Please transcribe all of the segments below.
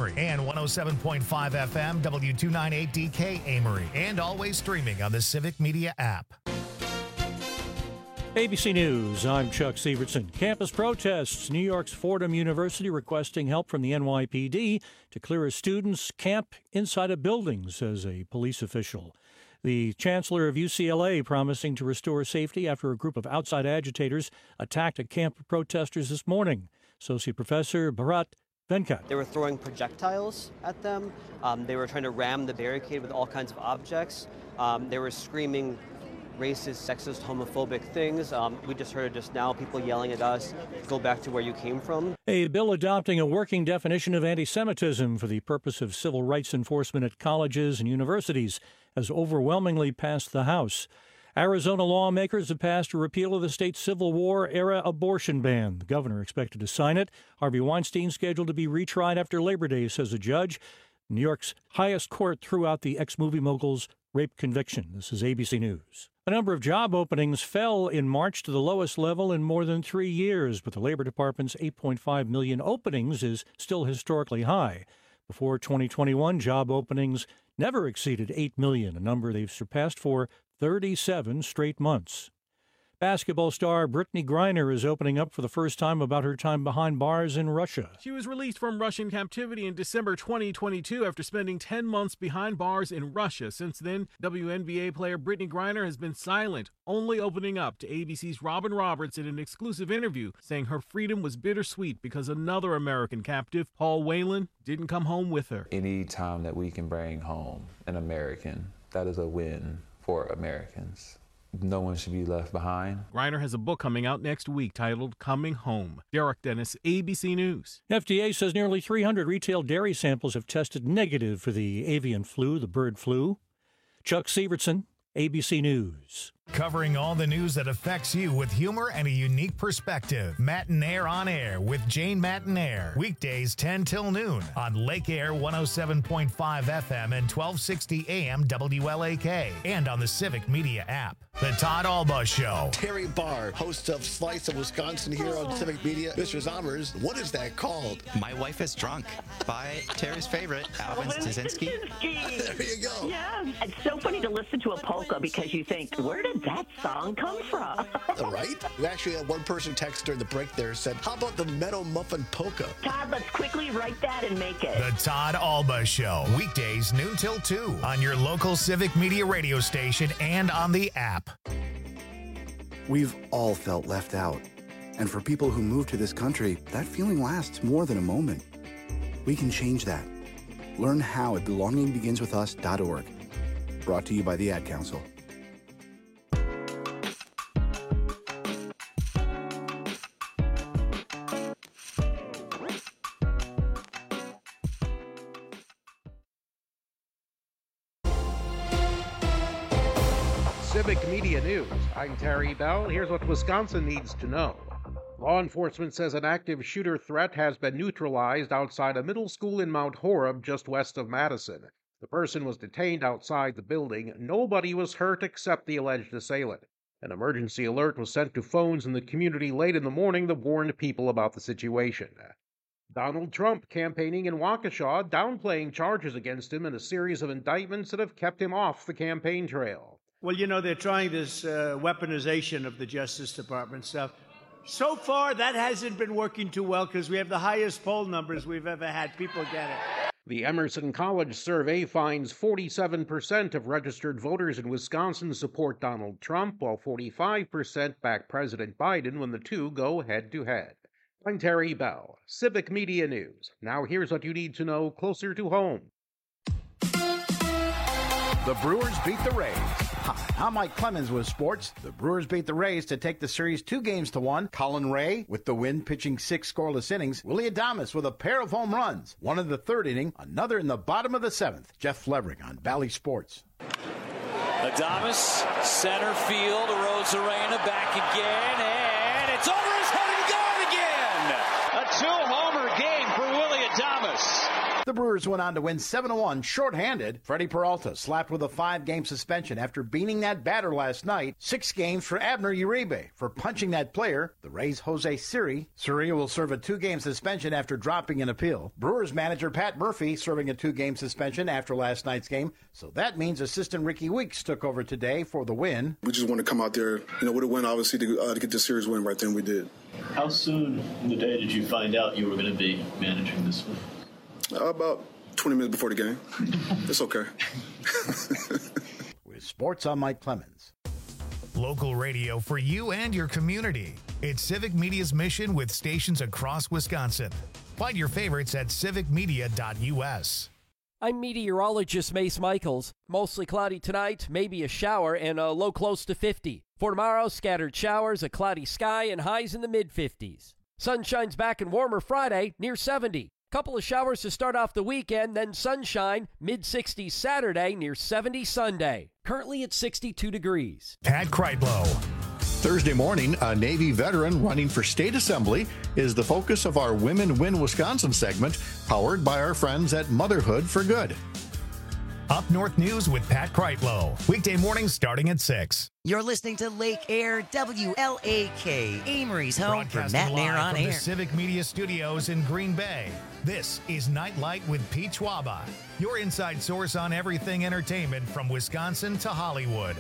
Amory, and 107.5 FM W298DK Amory, and always streaming on the Civic Media app. ABC News, I'm Chuck Severson. Campus protests. New York's Fordham University requesting help from the NYPD to clear a student's camp inside a building, says a police official. The chancellor of UCLA promising to restore safety after a group of outside agitators attacked a camp of protesters this morning. Associate Professor Bharat Venkat. They were throwing projectiles at them. They were trying to ram the barricade with all kinds of objects. They were screaming racist, sexist, homophobic things. We just heard it just now, people yelling at us, go back to where you came from. A bill adopting a working definition of anti-Semitism for the purpose of civil rights enforcement at colleges and universities has overwhelmingly passed the House. Arizona lawmakers have passed a repeal of the state's Civil War-era abortion ban. The governor expected to sign it. Harvey Weinstein scheduled to be retried after Labor Day, says a judge. New York's highest court threw out the ex-movie mogul's rape conviction. This is ABC News. The number of job openings fell in March to the lowest level in more than 3 years, but the Labor Department's 8.5 million openings is still historically high. Before 2021, job openings never exceeded 8 million, a number they've surpassed for 37 straight months. Basketball star Brittany Griner is opening up for the first time about her time behind bars in Russia. She was released from Russian captivity in December 2022 after spending 10 months behind bars in Russia. Since then, WNBA player Brittany Griner has been silent, only opening up to ABC's Robin Roberts in an exclusive interview, saying her freedom was bittersweet because another American captive, Paul Whelan, didn't come home with her. Any time that we can bring home an American, that is a win for Americans. No one should be left behind. Griner has a book coming out next week titled Coming Home. Derek Dennis, ABC News. FDA says nearly 300 retail dairy samples have tested negative for the avian flu, the bird flu. Chuck Severson, ABC News. Covering all the news that affects you with humor and a unique perspective. Matinaire on Air with Jane Matinaire. Weekdays 10 till noon on Lake Air 107.5 FM and 1260 AM WLAK. And on the Civic Media app. The Todd Alba Show. Terry Barr, host of Slice of Wisconsin here on Civic Media. Mr. Zommers, what is that called? My Wife is Drunk by Terry's favorite, Alvin Stasinski. There you go. Yeah, it's so funny to listen to a polka because you think, where did that song come from? Right? We actually had one person text during the break there said, how about the Meadow Muffin Polka? Todd, let's quickly write that and make it. The Todd Alba Show. Weekdays noon till 2 on your local Civic Media radio station and on the app. We've all felt left out. And for people who move to this country, that feeling lasts more than a moment. We can change that. Learn how at belongingbeginswithus.org. Brought to you by the Ad Council. Civic Media News. I'm Terry Bell. Here's what Wisconsin needs to know. Law enforcement says an active shooter threat has been neutralized outside a middle school in Mount Horeb, just west of Madison. The person was detained outside the building. Nobody was hurt except the alleged assailant. An emergency alert was sent to phones in the community late in the morning that warned people about the situation. Donald Trump campaigning in Waukesha, downplaying charges against him in a series of indictments that have kept him off the campaign trail. Well, you know, they're trying this weaponization of the Justice Department stuff. So far, that hasn't been working too well because we have the highest poll numbers we've ever had. People get it. The Emerson College survey finds 47% of registered voters in Wisconsin support Donald Trump, while 45% back President Biden when the two go head-to-head. I'm Terry Bell, Civic Media News. Now here's what you need to know closer to home. The Brewers beat the Rays. Hi, I'm Mike Clemens with sports. The Brewers beat the Rays to take the series 2-1. Colin Ray with the win, pitching 6 scoreless innings. Willie Adames with a pair of home runs. One in the 3rd inning, another in the bottom of the 7th. Jeff Flevering on Valley Sports. Adames, center field, Arozarena back again, and it's over his head and gone again! A 2-homer game for Willie Adames. The Brewers went on to win 7-1 shorthanded. Freddie Peralta slapped with a 5-game suspension after beating that batter last night. 6 games for Abner Uribe for punching that player, the Rays' Jose Siri. Siri will serve a 2-game suspension after dropping an appeal. Brewers manager Pat Murphy serving a 2-game suspension after last night's game. So that means assistant Ricky Weeks took over today for the win. We just want to come out there, with a win, obviously, to get the series win right then we did. How soon in the day did you find out you were going to be managing this one? About 20 minutes before the game. It's okay. With sports, I'm Mike Clemens. Local radio for you and your community. It's Civic Media's mission with stations across Wisconsin. Find your favorites at civicmedia.us. I'm meteorologist Mace Michaels. Mostly cloudy tonight, maybe a shower, and a low close to 50. For tomorrow, scattered showers, a cloudy sky, and highs in the mid-50s. Sunshine's back and warmer Friday, near 70. Couple of showers to start off the weekend, then sunshine, mid-60s Saturday, near 70 Sunday. Currently at 62 degrees. Pat Kreitlow. Thursday morning, a Navy veteran running for state assembly is the focus of our Women Win Wisconsin segment, powered by our friends at Motherhood for Good. Up North News with Pat Kreitlow. Weekday mornings starting at 6. You're listening to Lake Air WLAK, Amory's home for Matt and Air on from Air. The Civic Media Studios in Green Bay. This is Nightlight with Pete Schwaba, your inside source on everything entertainment from Wisconsin to Hollywood.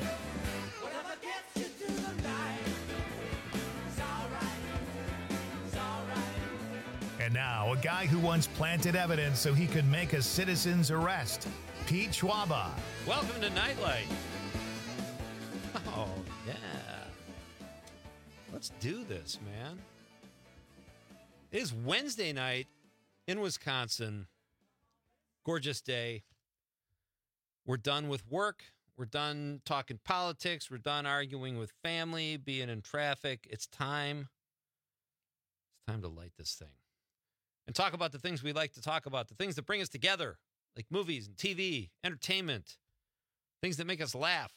And now, a guy who once planted evidence so he could make a citizen's arrest, Pete Schwaba. Welcome to Nightlight. Oh, yeah. Let's do this, man. It is Wednesday night in Wisconsin. Gorgeous day. We're done with work. We're done talking politics. We're done arguing with family, being in traffic. It's time. It's time to light this thing and talk about the things we like to talk about, the things that bring us together, like movies and TV, entertainment, things that make us laugh.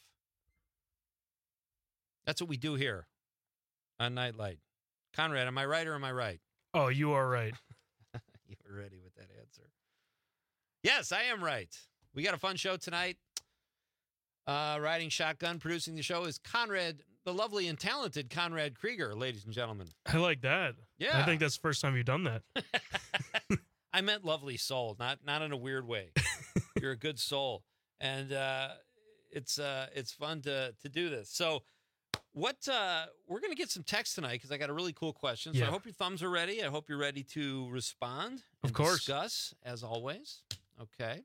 That's what we do here on Nightlight. Conrad, am I right or am I right? Oh, you are right. You were ready with that answer. Yes, I am right. We got a fun show tonight. Riding shotgun, producing the show is Conrad, the lovely and talented Conrad Krieger, ladies and gentlemen. I like that. Yeah. I think that's the first time you've done that. I meant lovely soul, not in a weird way. You're a good soul. And it's fun to do this. So we're going to get some text tonight because I got a really cool question. So I hope your thumbs are ready. I hope you're ready to respond. Of course. Discuss, as always. Okay.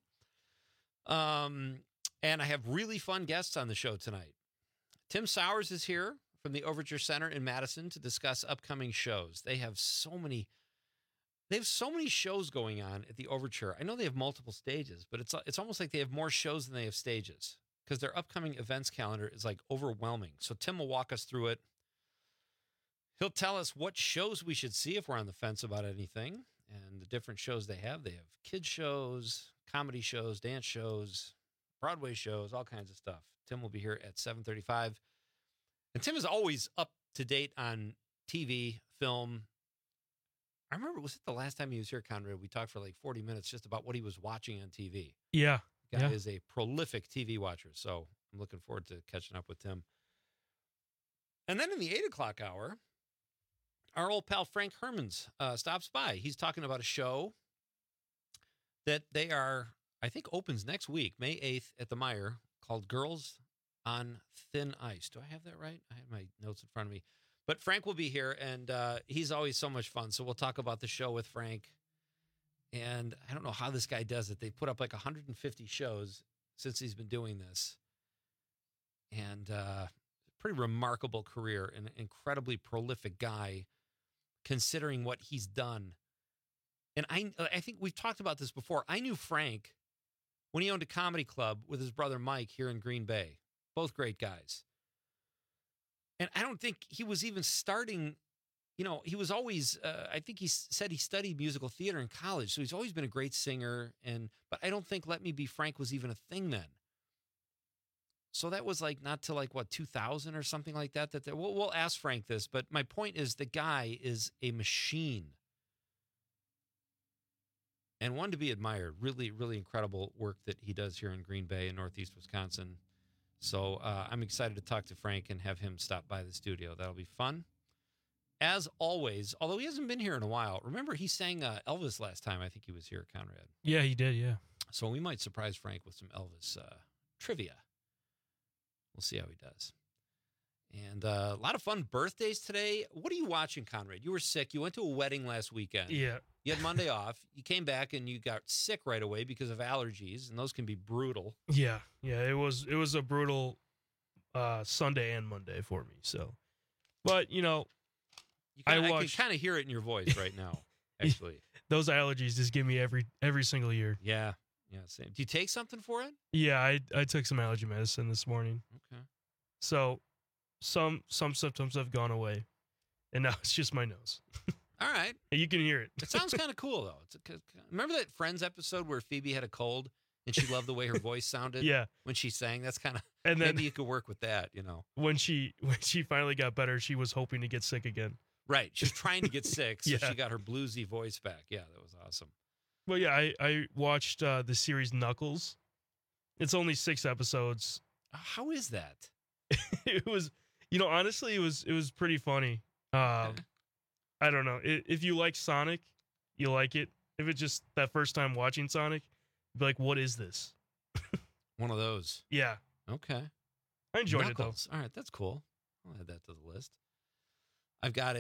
And I have really fun guests on the show tonight. Tim Sowers is here from the Overture Center in Madison to discuss upcoming shows. They have so many shows going on at the Overture. I know they have multiple stages, but it's almost like they have more shows than they have stages because their upcoming events calendar is like overwhelming. So Tim will walk us through it. He'll tell us what shows we should see if we're on the fence about anything and the different shows they have. They have kids shows, comedy shows, dance shows, Broadway shows, all kinds of stuff. Tim will be here at 7:35. And Tim is always up to date on TV, film. I remember, was it the last time he was here, Conrad? We talked for like 40 minutes just about what he was watching on TV. Yeah. The guy is a prolific TV watcher, so I'm looking forward to catching up with Tim. And then in the 8 o'clock hour, our old pal Frank Hermans stops by. He's talking about a show that they are, I think, opens next week, May 8th at the Meijer, called Girls on Thin Ice. Do I have that right? I have my notes in front of me. But Frank will be here, and he's always so much fun. So we'll talk about the show with Frank. And I don't know how this guy does it. They put up like 150 shows since he's been doing this. And pretty remarkable career, and an incredibly prolific guy considering what he's done. And I think we've talked about this before. I knew Frank when he owned a comedy club with his brother Mike here in Green Bay. Both great guys. And I don't think he was even starting, he was always, I think he said he studied musical theater in college. So he's always been a great singer. But I don't think Let Me Be Frank was even a thing then. So that was like not till like, 2000 or something like that. We'll ask Frank this. But my point is the guy is a machine. and one to be admired. Really, really incredible work that he does here in Green Bay in Northeast Wisconsin. So I'm excited to talk to Frank and have him stop by the studio. That'll be fun. As always, although he hasn't been here in a while, remember he sang Elvis last time I think he was here, Conrad. Yeah, he did, yeah. So we might surprise Frank with some Elvis trivia. We'll see how he does. And a lot of fun birthdays today. What are you watching, Conrad? You were sick. You went to a wedding last weekend. Yeah. You had Monday off. You came back and you got sick right away because of allergies, and those can be brutal. Yeah. It was a brutal Sunday and Monday for me. So, but I can kind of hear it in your voice right now. Actually, those allergies just give me every single year. Yeah, same. Do you take something for it? Yeah, I took some allergy medicine this morning. Okay. So some symptoms have gone away, and now it's just my nose. All right. You can hear it. It sounds kind of cool though. Remember that Friends episode where Phoebe had a cold and she loved the way her voice sounded? Yeah. When she sang, that's kind of. And then maybe you could work with that. When she finally got better, she was hoping to get sick again. Right. She was trying to get sick, so Yeah. she got her bluesy voice back. Yeah, that was awesome. Well, yeah, I watched the series Knuckles. It's only 6 episodes. How is that? It was, honestly, it was pretty funny. I don't know. If you like Sonic, you like it. If it's just that first time watching Sonic, you'd be like, what is this? One of those. Yeah. Okay. I enjoyed Knuckles. it, though. All right, that's cool. I'll add that to the list. I've got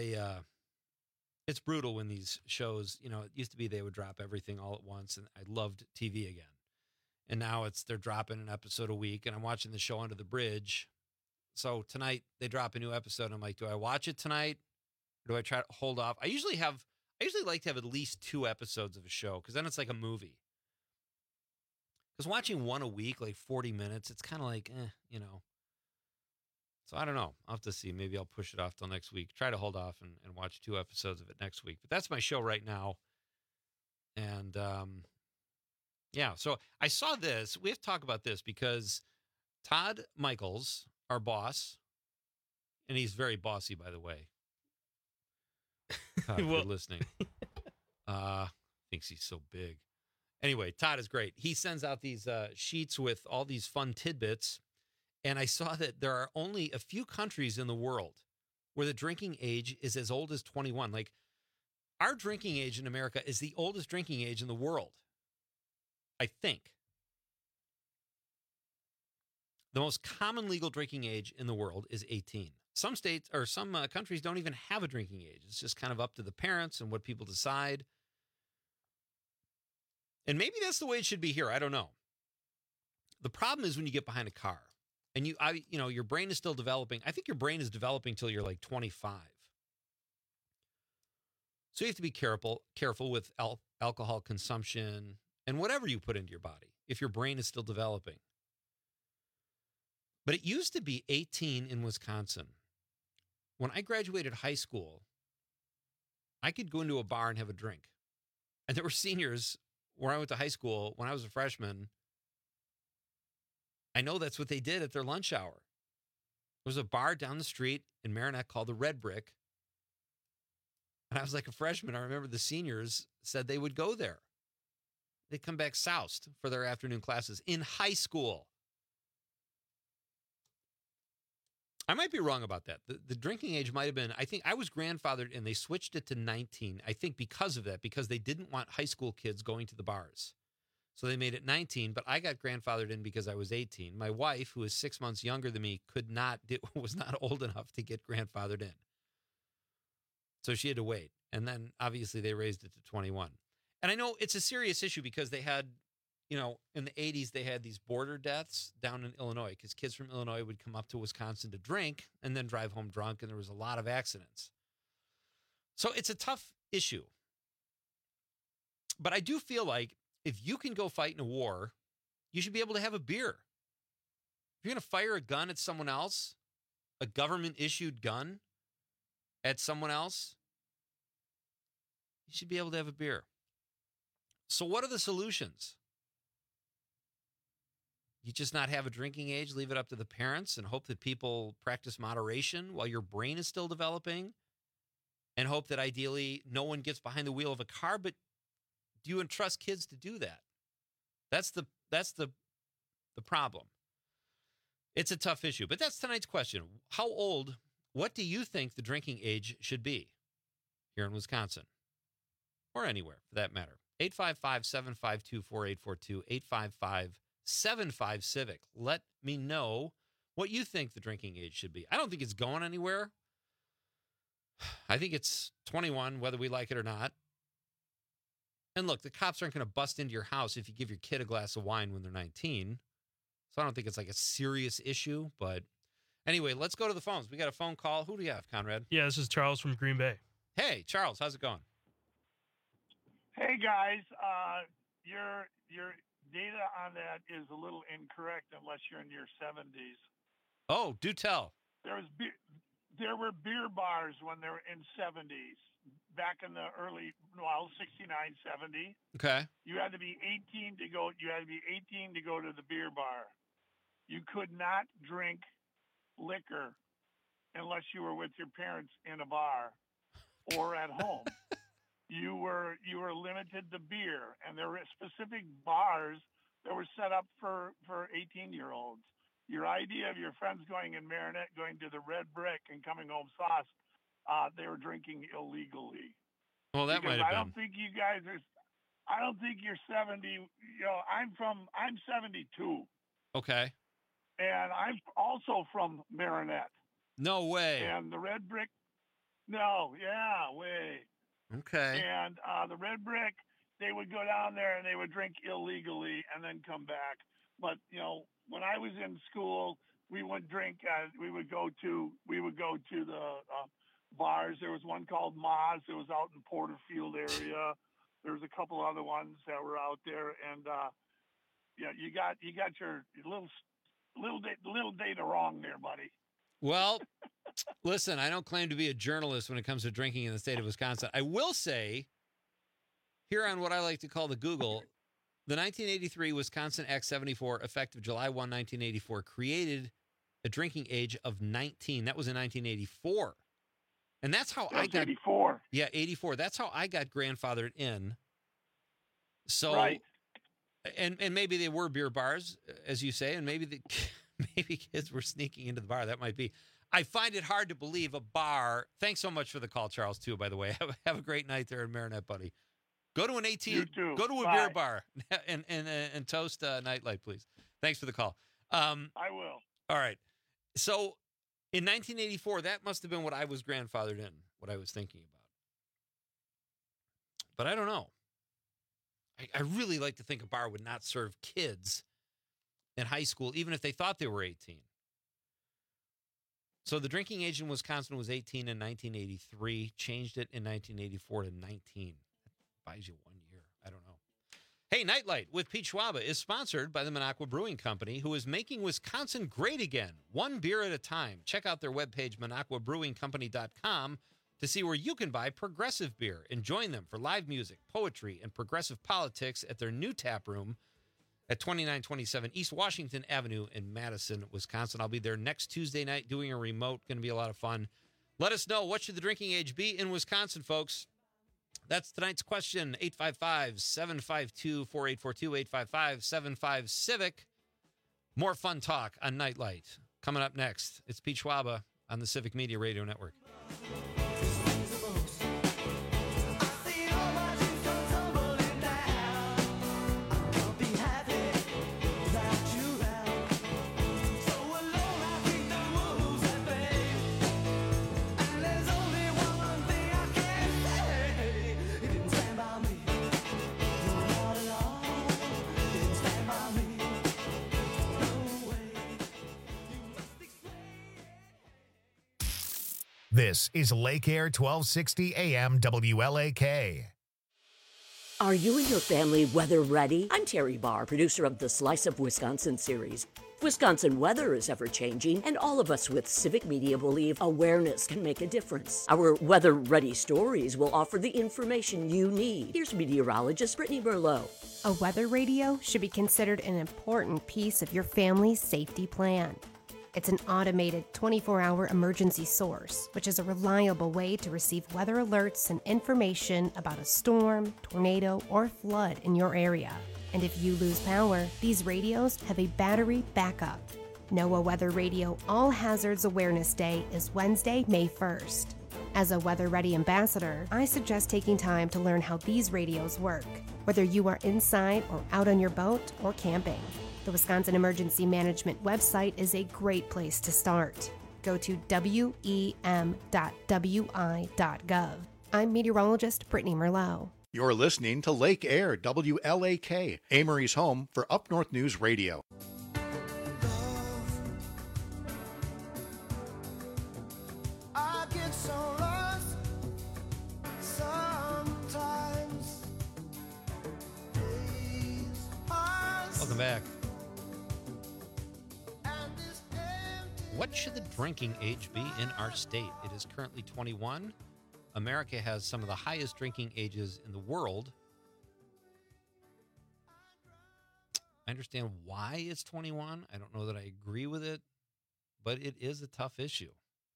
it's brutal when these shows, it used to be they would drop everything all at once, and I loved TV again. And now they're dropping an episode a week, and I'm watching the show Under the Bridge. So tonight they drop a new episode, and I'm like, do I watch it tonight? Or do I try to hold off? I usually like to have at least 2 episodes of a show, because then it's like a movie. Because watching one a week, like 40 minutes, it's kind of like, So I don't know. I'll have to see. Maybe I'll push it off till next week. Try to hold off and watch 2 episodes of it next week. But that's my show right now. And yeah, so I saw this. We have to talk about this because Todd Michaels, our boss, and he's very bossy, by the way. Todd, if you're listening. Thinks he's so big. Anyway, Todd is great. He sends out these sheets with all these fun tidbits. And I saw that there are only a few countries in the world where the drinking age is as old as 21. Like, our drinking age in America is the oldest drinking age in the world, I think. The most common legal drinking age in the world is 18. Some states or some countries don't even have a drinking age. It's just kind of up to the parents and what people decide. And maybe that's the way it should be here. I don't know. The problem is when you get behind a car. And your brain is still developing. I think your brain is developing till you're like 25. So you have to be careful with alcohol consumption and whatever you put into your body if your brain is still developing. But it used to be 18 in Wisconsin. When I graduated high school, I could go into a bar and have a drink. And there were seniors where I went to high school when I was a freshman. I know that's what they did at their lunch hour. There was a bar down the street in Marinette called the Red Brick. And I was like a freshman. I remember the seniors said they would go there. They'd come back soused for their afternoon classes in high school. I might be wrong about that. The drinking age might have been, I think I was grandfathered and they switched it to 19. I think because of that, because they didn't want high school kids going to the bars. So they made it 19, but I got grandfathered in because I was 18. My wife, who is 6 months younger than me, was not old enough to get grandfathered in. So she had to wait. And then obviously they raised it to 21. And I know it's a serious issue because they had, in the 80s, they had these border deaths down in Illinois because kids from Illinois would come up to Wisconsin to drink and then drive home drunk. And there was a lot of accidents. So it's a tough issue. But I do feel like if you can go fight in a war, you should be able to have a beer. If you're going to fire a gun at someone else, a government-issued gun at someone else, you should be able to have a beer. So what are the solutions? You just not have a drinking age, leave it up to the parents, and hope that people practice moderation while your brain is still developing, and hope that ideally no one gets behind the wheel of a car, but do you entrust kids to do that? That's the problem. It's a tough issue, but that's tonight's question. How old, what do you think the drinking age should be here in Wisconsin? Or anywhere, for that matter. 855-752-4842, 855-75-CIVIC. Let me know what you think the drinking age should be. I don't think it's going anywhere. I think it's 21, whether we like it or not. And look, the cops aren't going to bust into your house if you give your kid a glass of wine when they're 19. So I don't think it's like a serious issue. But anyway, let's go to the phones. We got a phone call. Who do you have, Conrad? Yeah, this is Charles from Green Bay. Hey, Charles, how's it going? Hey, guys. Your data on that is a little incorrect unless you're in your 70s. Oh, do tell. There were beer bars when they were in 70s. Back in the early, 69, 70. Okay. You had to be 18 to go. You had to be 18 to go to the beer bar. You could not drink liquor unless you were with your parents in a bar or at home. You were limited to beer, and there were specific bars that were set up for 18-year-olds. Your idea of your friends going in Marinette, going to the Red Brick and coming home sauce, they were drinking illegally. Well, that might have been. I don't think you guys are. I don't think you're 70. You know, I'm 72. Okay. And I'm also from Marinette. No way. And the Red Brick. No, yeah, way. Okay. And the Red Brick, they would go down there and they would drink illegally and then come back. But when I was in school, we would drink. We would go to the bars. There was one called Moz. It was out in Porterfield area. There was a couple other ones that were out there, and you got your little data wrong there, buddy. Well, listen, I don't claim to be a journalist when it comes to drinking in the state of Wisconsin. I will say, here on what I like to call the Google, the 1983 Wisconsin Act 74, effective July 1, 1984, created a drinking age of 19. That was in 1984. And that's how I got 84. Yeah, 84. That's how I got grandfathered in. So, right. And maybe they were beer bars, as you say, and maybe kids were sneaking into the bar. That might be. I find it hard to believe a bar. Thanks so much for the call, Charles, too, by the way. Have a great night there in Marinette, buddy. Go to an 18. You too. Go to a beer bar and toast Nightlight, please. Thanks for the call. I will. All right. So in 1984, that must have been what I was grandfathered in, what I was thinking about. But I don't know. I really like to think a bar would not serve kids in high school, even if they thought they were 18. So the drinking age in Wisconsin was 18 in 1983, changed it in 1984 to 19. That buys you 1 year. I don't know. Hey, Nightlight with Pete Schwaba is sponsored by the Minocqua Brewing Company, who is making Wisconsin great again, one beer at a time. Check out their webpage, MinocquaBrewingCompany.com, to see where you can buy progressive beer and join them for live music, poetry, and progressive politics at their new tap room at 2927 East Washington Avenue in Madison, Wisconsin. I'll be there next Tuesday night doing a remote. Going to be a lot of fun. Let us know, what should the drinking age be in Wisconsin, folks? That's tonight's question, 855-752-4842, 855-75-CIVIC. More fun talk on Nightlight. Coming up next, it's Pete Schwaba on the Civic Media Radio Network. This is Lake Air 1260 AM WLAK. Are you and your family weather ready? I'm Terry Barr, producer of the Slice of Wisconsin series. Wisconsin weather is ever-changing, and all of us with Civic Media believe awareness can make a difference. Our weather-ready stories will offer the information you need. Here's meteorologist Brittany Merlot. A weather radio should be considered an important piece of your family's safety plan. It's an automated 24-hour emergency source, which is a reliable way to receive weather alerts and information about a storm, tornado, or flood in your area. And if you lose power, these radios have a battery backup. NOAA Weather Radio All Hazards Awareness Day is Wednesday, May 1st. As a Weather Ready ambassador, I suggest taking time to learn how these radios work, whether you are inside or out on your boat or camping. The Wisconsin Emergency Management website is a great place to start. Go to wem.wi.gov. I'm meteorologist Brittany Merlot. You're listening to Lake Air, WLAK, Amory's home for Up North News Radio. Welcome back. What should the drinking age be in our state? It is currently 21. America has some of the highest drinking ages in the world. I understand why it's 21. I don't know that I agree with it, but it is a tough issue.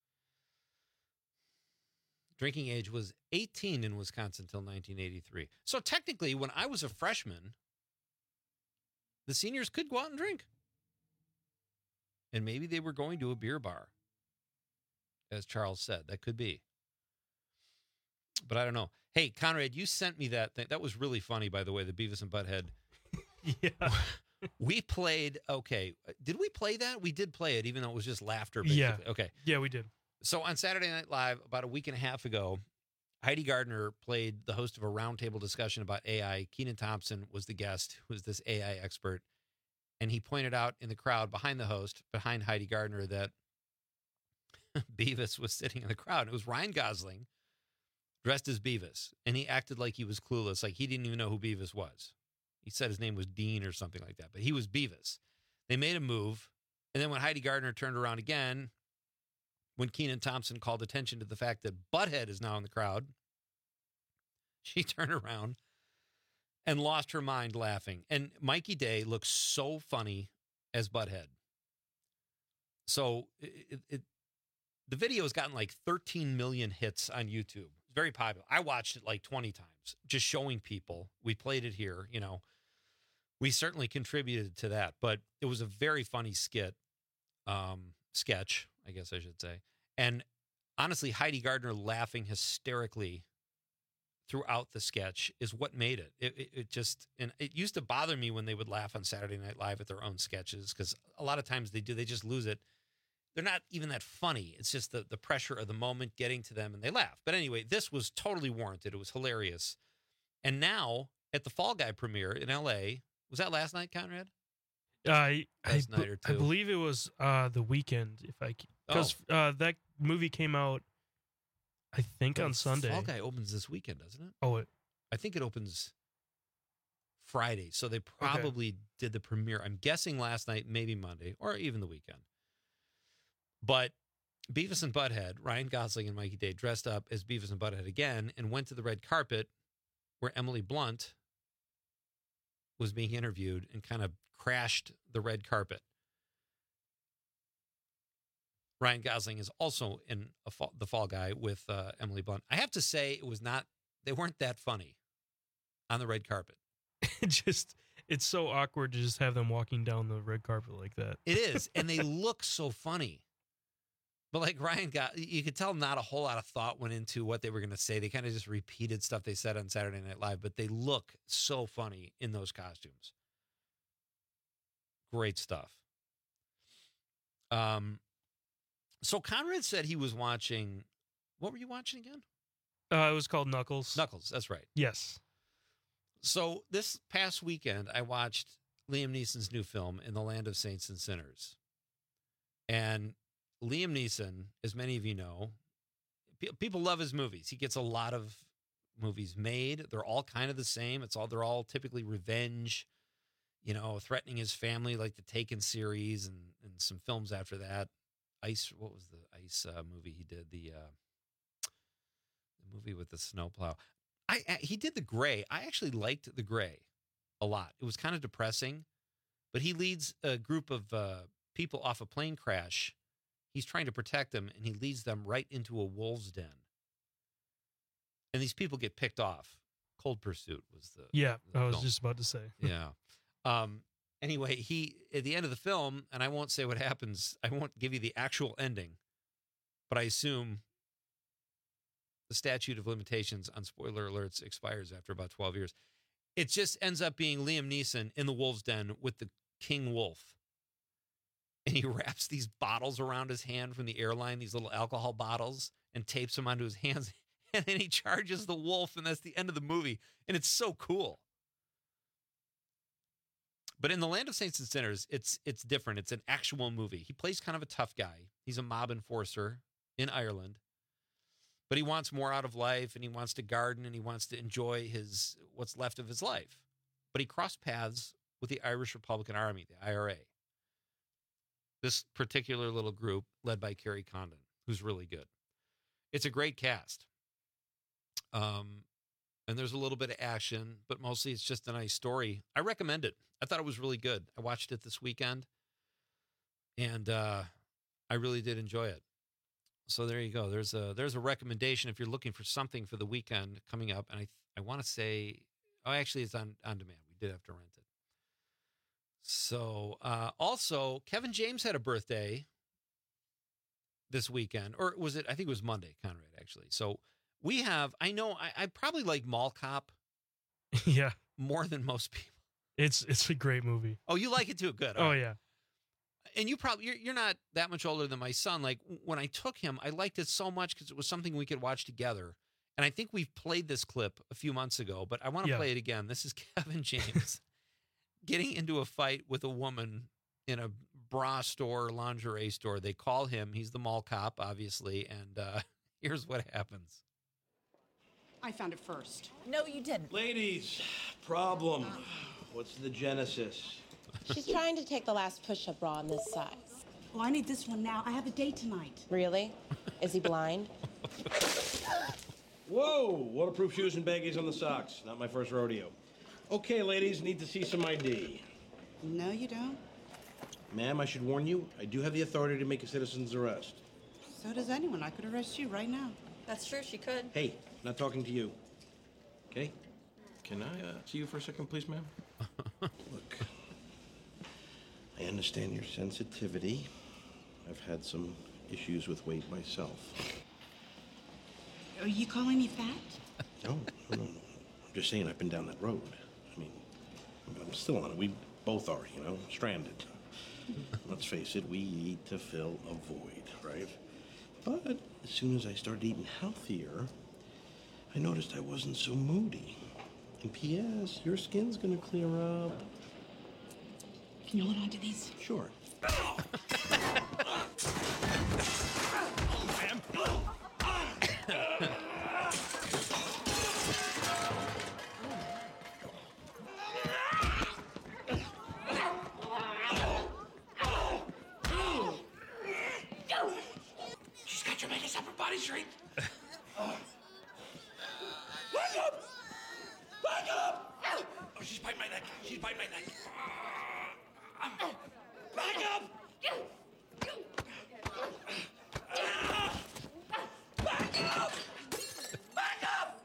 Drinking age was 18 in Wisconsin until 1983. So technically, when I was a freshman, the seniors could go out and drink. And maybe they were going to a beer bar, as Charles said. That could be. But I don't know. Hey, Conrad, you sent me that thing. That was really funny, by the way, the Beavis and Butthead. Yeah. We played, okay. Did we play that? We did play it, even though it was just laughter, basically. Yeah. Okay. Yeah, we did. So on Saturday Night Live, about a week and a half ago, Heidi Gardner played the host of a roundtable discussion about AI. Kenan Thompson was the guest, who was this AI expert. And he pointed out in the crowd behind the host, behind Heidi Gardner, that Beavis was sitting in the crowd. And it was Ryan Gosling dressed as Beavis. And he acted like he was clueless, like he didn't even know who Beavis was. He said his name was Dean or something like that, but he was Beavis. They made a move. And then when Heidi Gardner turned around again, when Kenan Thompson called attention to the fact that Butthead is now in the crowd, she turned around and lost her mind laughing. And Mikey Day looks so funny as Butthead. So the video has gotten like 13 million hits on YouTube. It's very popular. I watched it like 20 times, just showing people. We played it here, you know. We certainly contributed to that, but it was a very funny sketch, I guess I should say. And honestly, Heidi Gardner laughing hysterically throughout the sketch is what made it. It just, and it used to bother me when they would laugh on Saturday Night Live at their own sketches, because a lot of times they just lose it. They're not even that funny. It's just the pressure of the moment getting to them and they laugh. But anyway, this was totally warranted. It was hilarious. And now at the Fall Guy premiere in LA, was that last night, Conrad? Last night or two? I believe it was the weekend, because that movie came out, I think, on Sunday. Fall Guy opens this weekend, doesn't it? Oh, I think it opens Friday. So they probably did the premiere, I'm guessing last night, maybe Monday, or even the weekend. But Beavis and Butthead, Ryan Gosling and Mikey Day, dressed up as Beavis and Butthead again and went to the red carpet where Emily Blunt was being interviewed and kind of crashed the red carpet. Ryan Gosling is also in the Fall Guy with Emily Blunt. I have to say, they weren't that funny on the red carpet. It's so awkward to just have them walking down the red carpet like that. It is, and they look so funny. But like you could tell not a whole lot of thought went into what they were going to say. They kind of just repeated stuff they said on Saturday Night Live, but they look so funny in those costumes. Great stuff. So Conrad said he was watching, what were you watching again? It was called Knuckles. Knuckles, that's right. Yes. So this past weekend, I watched Liam Neeson's new film, In the Land of Saints and Sinners. And Liam Neeson, as many of you know, people love his movies. He gets a lot of movies made. They're all kind of the same. They're all typically revenge, threatening his family, like the Taken series and some films after that. What was the Ice movie he did? The movie with the snowplow. He did The Gray. I actually liked The Gray a lot. It was kind of depressing, but he leads a group of people off a plane crash. He's trying to protect them, and he leads them right into a wolf's den. And these people get picked off. Cold Pursuit was the I was film. just about to say. Yeah. Anyway, he at the end of the film, and I won't say what happens. I won't give you the actual ending, but I assume the statute of limitations on spoiler alerts expires after about 12 years. It just ends up being Liam Neeson in the wolf's den with the king wolf. And he wraps these bottles around his hand from the airline, these little alcohol bottles, and tapes them onto his hands. And then he charges the wolf, and that's the end of the movie. And it's so cool. But in The Land of Saints and Sinners, it's different. It's an actual movie. He plays kind of a tough guy. He's a mob enforcer in Ireland. But he wants more out of life, and he wants to garden, and he wants to enjoy what's left of his life. But he crossed paths with the Irish Republican Army, the IRA. This particular little group led by Kerry Condon, who's really good. It's a great cast. And there's a little bit of action, but mostly it's just a nice story. I recommend it. I thought it was really good. I watched it this weekend, and I really did enjoy it. So there you go. There's a recommendation if you're looking for something for the weekend coming up. And I want to say, actually it's on demand. We did have to rent it. So also Kevin James had a birthday this weekend, or was it? I think it was Monday, Conrad, actually. So we have, I probably like Mall Cop. Yeah. More than most people. It's a great movie. Oh, you like it too? Good. Oh, yeah. And you're not that much older than my son. Like when I took him, I liked it so much because it was something we could watch together. And I think we've played this clip a few months ago, but I want to play it again. This is Kevin James getting into a fight with a woman in a bra store, lingerie store. They call him. He's the mall cop, obviously. And here's what happens. I found it first. No, you didn't. Ladies, problem. What's the genesis? She's trying to take the last push-up bra in this size. Well, I need this one now. I have a date tonight. Really? Is he blind? Whoa, waterproof shoes and baggies on the socks. Not my first rodeo. Okay, ladies, need to see some ID. No, you don't. Ma'am, I should warn you, I do have the authority to make a citizen's arrest. So does anyone. I could arrest you right now. That's true, she could. Hey, not talking to you. Okay? Can I see you for a second, please, ma'am? Look, I understand your sensitivity. I've had some issues with weight myself. Are you calling me fat? No. I'm just saying I've been down that road. I mean, I'm still on it. We both are, stranded. Let's face it, we eat to fill a void, right? But as soon as I started eating healthier, I noticed I wasn't so moody. And P.S., your skin's gonna clear up. Can you hold on to these? Sure. She's got tremendous upper body strength. Back up! Back up! Oh, she's biting my neck. She's biting my neck. Back up! Back up! Back up!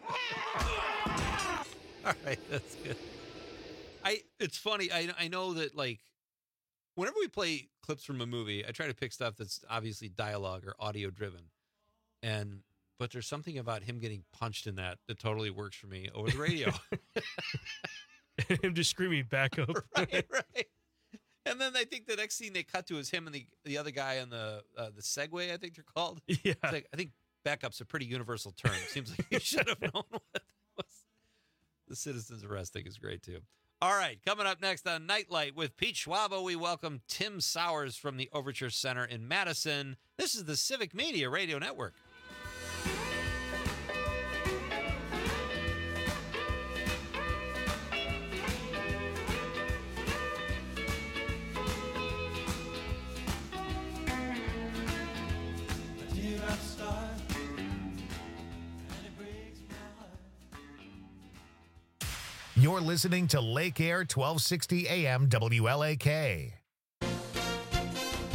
All right, that's good. It's funny. I know that, like, whenever we play clips from a movie, I try to pick stuff that's obviously dialogue or audio driven. But there's something about him getting punched in that totally works for me over the radio. Him just screaming back up. Right. And then I think the next scene they cut to is him and the other guy on the Segway, I think they're called. Yeah. It's like, I think backup's a pretty universal term. Seems like you should have known what that was. The citizen's arrest thing is great too. All right, coming up next on Nightlight with Pete Schwabo, we welcome Tim Sowers from the Overture Center in Madison. This is the Civic Media Radio Network. You're listening to Lake Air 1260 AM WLAK.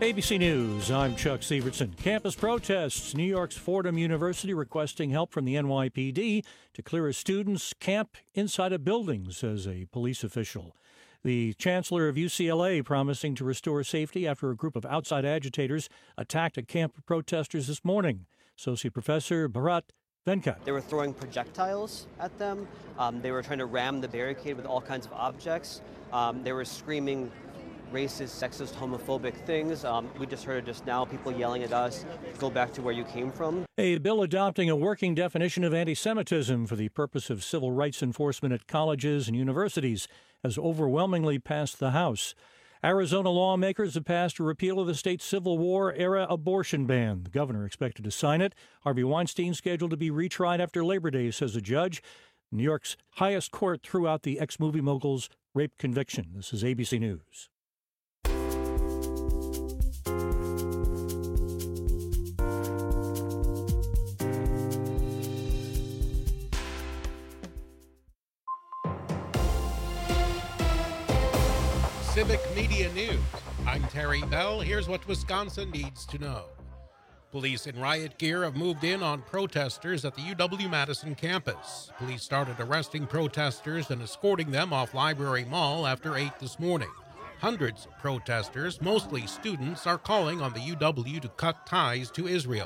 ABC News, I'm Chuck Severson. Campus protests. New York's Fordham University requesting help from the NYPD to clear a student's camp inside a building, says a police official. The chancellor of UCLA promising to restore safety after a group of outside agitators attacked a camp of protesters this morning. Associate Professor Bharat Venkat. They were throwing projectiles at them. They were trying to ram the barricade with all kinds of objects. They were screaming racist, sexist, homophobic things. We just heard it just now, people yelling at us, go back to where you came from. A bill adopting a working definition of anti-Semitism for the purpose of civil rights enforcement at colleges and universities has overwhelmingly passed the House. Arizona lawmakers have passed a repeal of the state's Civil War-era abortion ban. The governor expected to sign it. Harvey Weinstein scheduled to be retried after Labor Day, says a judge. New York's highest court threw out the ex-movie mogul's rape conviction. This is ABC News. Civic Media News. I'm Terry Bell. Here's what Wisconsin needs to know. Police in riot gear have moved in on protesters at the UW-Madison campus. Police started arresting protesters and escorting them off Library Mall after 8 this morning. Hundreds of protesters, mostly students, are calling on the UW to cut ties to Israel.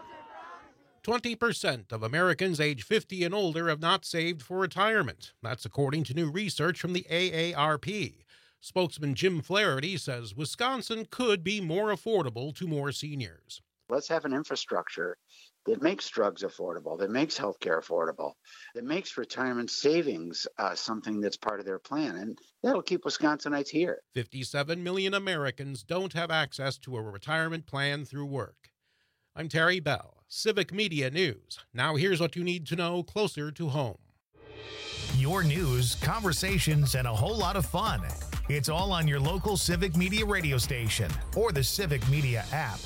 20% of Americans age 50 and older have not saved for retirement. That's according to new research from the AARP. Spokesman Jim Flaherty says Wisconsin could be more affordable to more seniors. Let's have an infrastructure that makes drugs affordable, that makes healthcare affordable, that makes retirement savings something that's part of their plan. And that'll keep Wisconsinites here. 57 million Americans don't have access to a retirement plan through work. I'm Terry Bell, Civic Media News. Now here's what you need to know closer to home. Your news, conversations, and a whole lot of fun. It's all on your local Civic Media radio station or the Civic Media app.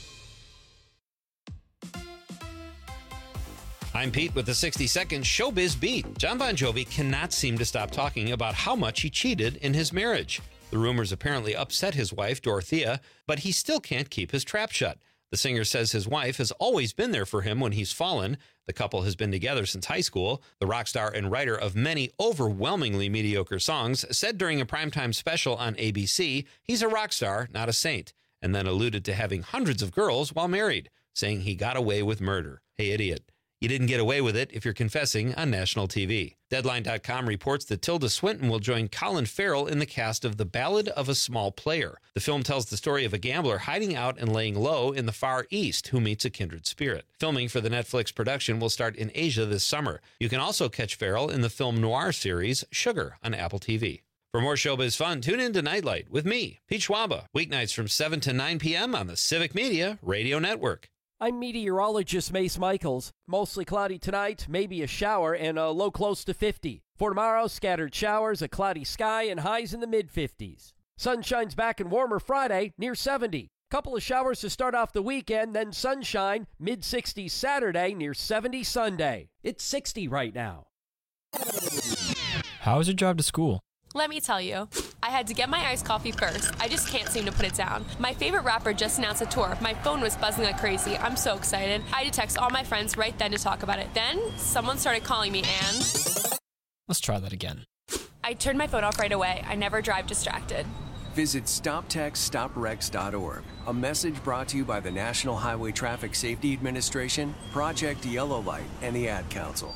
I'm Pete with the 60-second Showbiz Beat. John Bon Jovi cannot seem to stop talking about how much he cheated in his marriage. The rumors apparently upset his wife, Dorothea, but he still can't keep his trap shut. The singer says his wife has always been there for him when he's fallen. The couple has been together since high school. The rock star and writer of many overwhelmingly mediocre songs said during a primetime special on ABC, he's a rock star, not a saint, and then alluded to having hundreds of girls while married, saying he got away with murder. Hey, idiot. You didn't get away with it if you're confessing on national TV. Deadline.com reports that Tilda Swinton will join Colin Farrell in the cast of The Ballad of a Small Player. The film tells the story of a gambler hiding out and laying low in the Far East who meets a kindred spirit. Filming for the Netflix production will start in Asia this summer. You can also catch Farrell in the film noir series Sugar on Apple TV. For more showbiz fun, tune in to Nightlight with me, Pete Schwaba, weeknights from 7 to 9 p.m. on the Civic Media Radio Network. I'm meteorologist Mace Michaels. Mostly cloudy tonight, maybe a shower, and a low close to 50. For tomorrow, scattered showers, a cloudy sky, and highs in the mid-50s. Sunshine's back and warmer Friday, near 70. Couple of showers to start off the weekend, then sunshine, mid-60s Saturday, near 70 Sunday. It's 60 right now. How was your drive to school? Let me tell you, I had to get my iced coffee first. I just can't seem to put it down. My favorite rapper just announced a tour. My phone was buzzing like crazy. I'm so excited. I had to text all my friends right then to talk about it. Then, someone started calling me and... Let's try that again. I turned my phone off right away. I never drive distracted. Visit StopTextStopWrecks.org. A message brought to you by the National Highway Traffic Safety Administration, Project Yellow Light, and the Ad Council.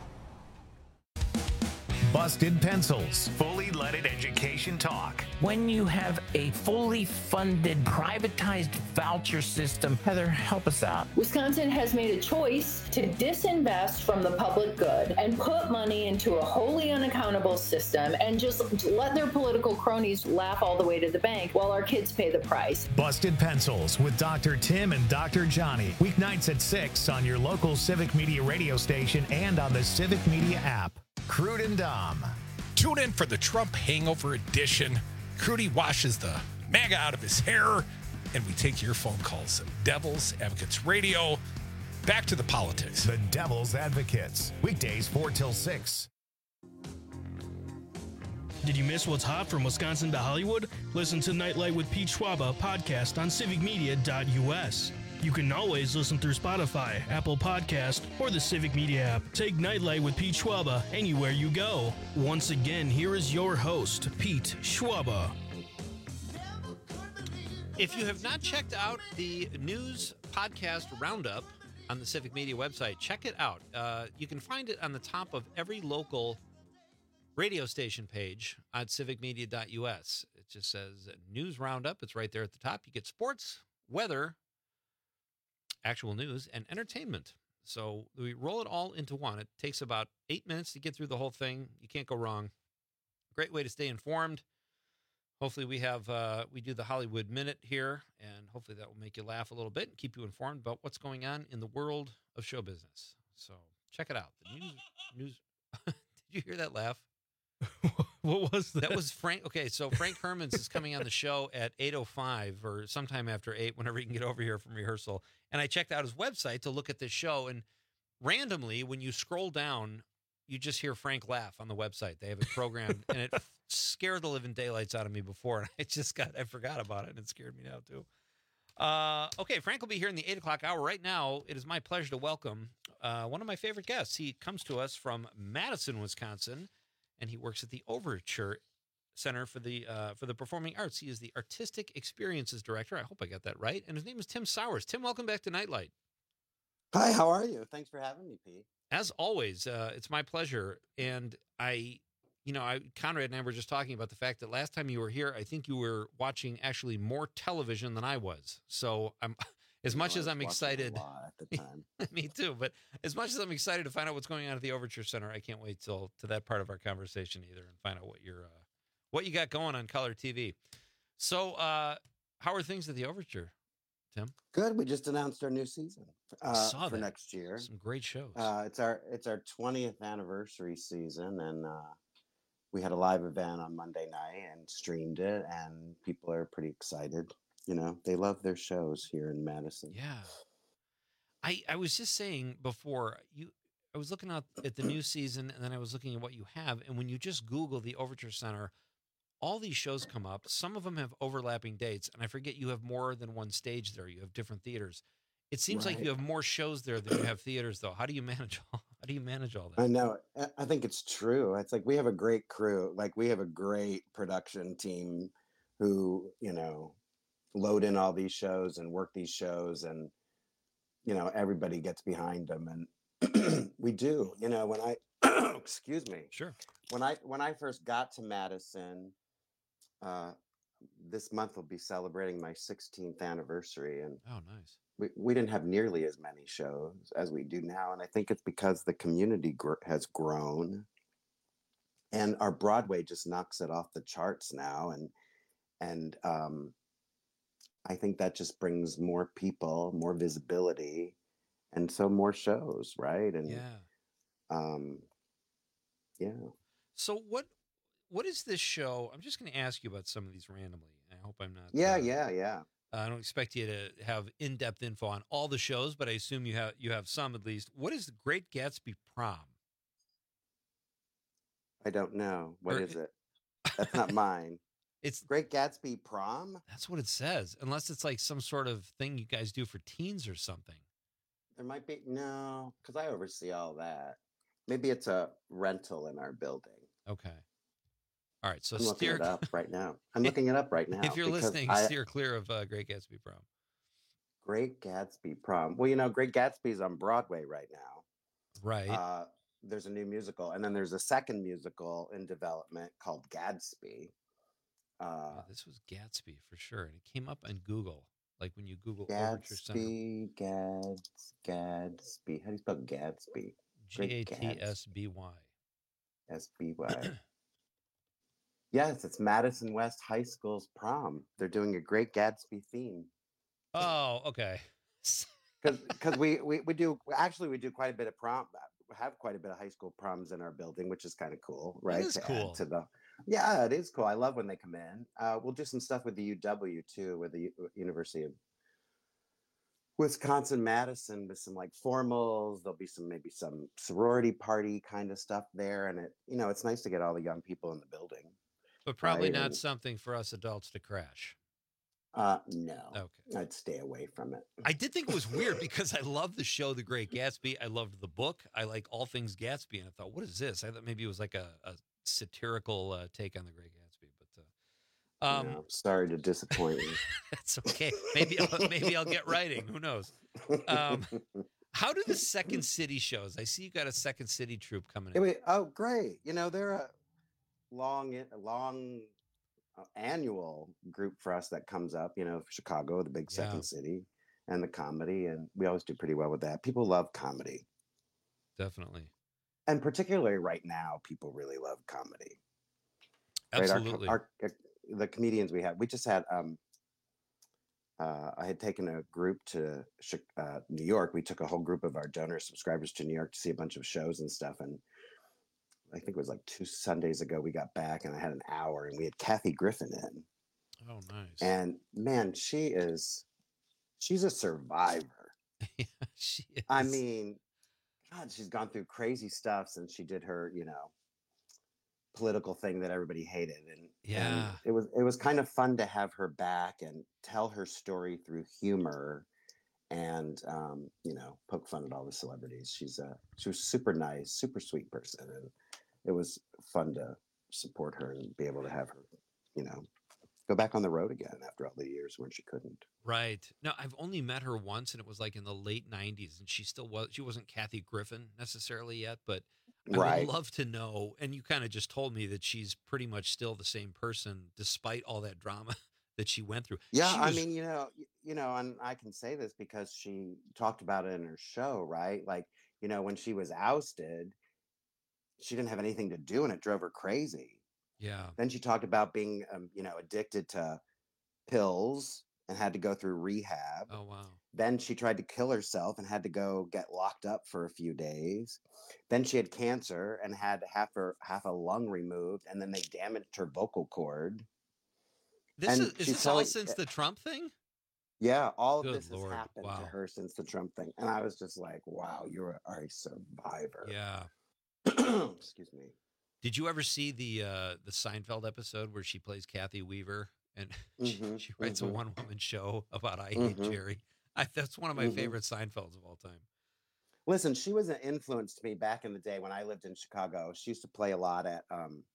Busted Pencils, fully leaded education talk. When you have a fully funded, privatized voucher system, Heather, help us out. Wisconsin has made a choice to disinvest from the public good and put money into a wholly unaccountable system and just let their political cronies laugh all the way to the bank while our kids pay the price. Busted Pencils with Dr. Tim and Dr. Johnny. Weeknights at 6 on your local Civic Media radio station and on the Civic Media app. Crude and Dom. Tune in for the Trump Hangover Edition. Crudy washes the MAGA out of his hair, and we take your phone calls. Devil's Advocates Radio. Back to the politics. The Devil's Advocates. Weekdays 4 till 6. Did you miss what's hot from Wisconsin to Hollywood? Listen to Nightlight with Pete Schwaba podcast on civicmedia.us. You can always listen through Spotify, Apple Podcast, or the Civic Media app. Take Nightlight with Pete Schwaba anywhere you go. Once again, here is your host, Pete Schwaba. If you have not checked out the news podcast roundup on the Civic Media website, check it out. You can find it on the top of every local radio station page at civicmedia.us. It just says news roundup. It's right there at the top. You get sports, weather, actual news, and entertainment. So we roll it all into one. It takes about 8 minutes to get through the whole thing. You can't go wrong. Great way to stay informed. Hopefully we do the Hollywood Minute here, and hopefully that will make you laugh a little bit and keep you informed about what's going on in the world of show business. So check it out. The news. Did you hear that laugh? What was that? That was Frank. Okay, so Frank Hermans is coming on the show at 8:05 or sometime after 8, whenever he can get over here from rehearsal. And I checked out his website to look at this show, and randomly, when you scroll down, you just hear Frank laugh on the website. They have it programmed, and it scared the living daylights out of me before, and I forgot about it, and it scared me now too. Okay, Frank will be here in the 8 o'clock hour. Right now, it is my pleasure to welcome one of my favorite guests. He comes to us from Madison, Wisconsin, and he works at the Overture Center for the Performing Arts. He is the Artistic Experiences Director. I hope I got that right. And his name is Tim Sowers. Tim, welcome back to Nightlight. Hi, how are you? Thanks for having me, Pete. As always, it's my pleasure. And Conrad and I were just talking about the fact that last time you were here, I think you were watching actually more television than I was. So I'm much as I'm excited. A lot at the time. Me too. But as much as I'm excited to find out what's going on at the Overture Center, I can't wait to that part of our conversation either and find out what you got going on Color TV. So how are things at the Overture, Tim? Good. We just announced our new season for next year. Some great shows. It's our 20th anniversary season, and we had a live event on Monday night and streamed it, and people are pretty excited. You know, they love their shows here in Madison. Yeah. I was just saying before, I was looking at the new season, and then I was looking at what you have, and when you just Google the Overture Center, all these shows come up. Some of them have overlapping dates, and I forget you have more than one stage there. You have different theaters. It seems like you have more shows there than you have theaters, though. How do you manage all that? I know. I think it's true. It's like we have a great crew. Like we have a great production team who, load in all these shows and work these shows, and everybody gets behind them, and we do. When I excuse me, sure, when I first got to Madison, this month will be celebrating my 16th anniversary, and oh, nice. We didn't have nearly as many shows as we do now, and I think it's because the community has grown, and our Broadway just knocks it off the charts now, and I think that just brings more people, more visibility, and so more shows, right? And yeah. So what is this show? I'm just going to ask you about some of these randomly. I hope I'm not. Yeah. I don't expect you to have in-depth info on all the shows, but I assume you have some at least. What is the Great Gatsby Prom? I don't know. What is it? That's not mine. It's Great Gatsby Prom? That's what it says. Unless it's like some sort of thing you guys do for teens or something. There might be. No, because I oversee all that. Maybe it's a rental in our building. Okay. All right. So I'm looking it up right now. If you're listening, steer clear of Great Gatsby Prom. Great Gatsby Prom. Well, Great Gatsby's on Broadway right now. Right. There's a new musical, and then there's a second musical in development called Gadsby. This was Gatsby for sure, and it came up on Google. Like when you Google Gatsby, Gadsby. How do you spell Gadsby? Gatsby. SBY. Yes, it's Madison West High School's prom. They're doing a Great Gatsby theme. Oh, okay. Because we do quite a bit of prom. Have quite a bit of high school proms in our building, which is kind of cool, right? It is cool. Yeah, it is cool. I love when they come in. We'll do some stuff with the UW too, with the University of Wisconsin-Madison, with some like formals. There'll be maybe some sorority party kind of stuff there, and it's nice to get all the young people in the building. But probably right? not something for us adults to crash. No. Okay. I'd stay away from it. I did think it was weird because I love the show The Great Gatsby. I loved the book. I like all things Gatsby. And I thought, what is this? I thought maybe it was like a satirical take on The Great Gatsby. But No, sorry to disappoint you. That's okay. Maybe I'll get writing. Who knows? How do the Second City shows? I see you got a Second City troupe coming in. Oh, great. They're a long annual group for us that comes up, Chicago, the big Second City, and the comedy. And we always do pretty well with that. People love comedy. Definitely. And particularly right now, people really love comedy. Absolutely. Right? The comedians we just had, I had taken a group to New York. We took a whole group of our donor subscribers to New York to see a bunch of shows and stuff. And I think it was like 2 Sundays ago we got back, and I had an hour, and we had Kathy Griffin in. Oh, nice. And man, she's a survivor. Yeah, she is. I mean, God, she's gone through crazy stuff since she did her, political thing that everybody hated. And it was kind of fun to have her back and tell her story through humor and poke fun at all the celebrities. She was super nice, super sweet person, and it was fun to support her and be able to have her go back on the road again after all the years when she couldn't. Right. No, I've only met her once, and it was like in the late 90s, and she wasn't Kathy Griffin necessarily yet, but I would love to know. And you kind of just told me that she's pretty much still the same person despite all that drama that she went through. Yeah, I mean, and I can say this because she talked about it in her show, right? Like, when she was ousted, she didn't have anything to do, and it drove her crazy. Yeah. Then she talked about being, addicted to pills and had to go through rehab. Oh, wow. Then she tried to kill herself and had to go get locked up for a few days. Then she had cancer and had half a lung removed, and then they damaged her vocal cord. Is this all since the Trump thing? Yeah, all of Good this Lord. has happened Wow. to her since the Trump thing. And I was just like, wow, you're a survivor. Yeah. Excuse me. Did you ever see the Seinfeld episode where she plays Kathy Weaver and she writes a one-woman show about I Hate Jerry? That's one of my favorite Seinfelds of all time. Listen, she was an influence to me back in the day when I lived in Chicago. She used to play a lot at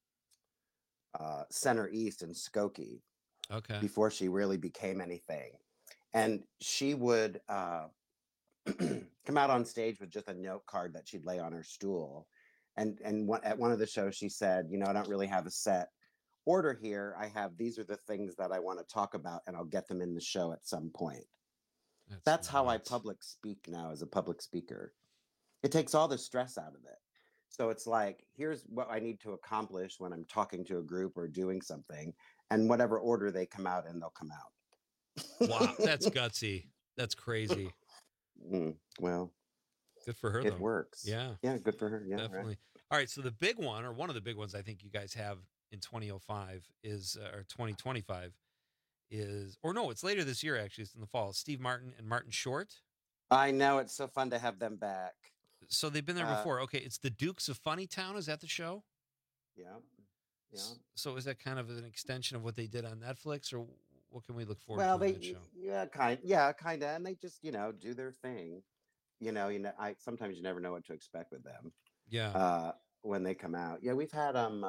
Center East in Skokie. Okay. Before she really became anything. And she would come out on stage with just a note card that she'd lay on her stool. And at one of the shows, she said, I don't really have a set order here. These are the things that I want to talk about, and I'll get them in the show at some point. That's how I public speak now as a public speaker. It takes all the stress out of it. So it's like, here's what I need to accomplish when I'm talking to a group or doing something, and whatever order they come out in, they'll come out. Wow, that's gutsy. That's crazy. Well, good for her, it though. works. Yeah. Yeah, good for her. Yeah, definitely. Right. All right, so the big one, or one of the big ones I think you guys have in 2005 is, or 2025 is, or no, it's later this year, actually. It's in the fall. Steve Martin and Martin Short. I know. It's so fun to have them back. So they've been there before. Okay, it's the Dukes of Funnytown. Is that the show? Yeah. Yeah. So is that kind of an extension of what they did on Netflix, or what can we look forward Well, to on that show? kind of, and they just do their thing. I sometimes you never know what to expect with them. Yeah. When they come out, we've had them.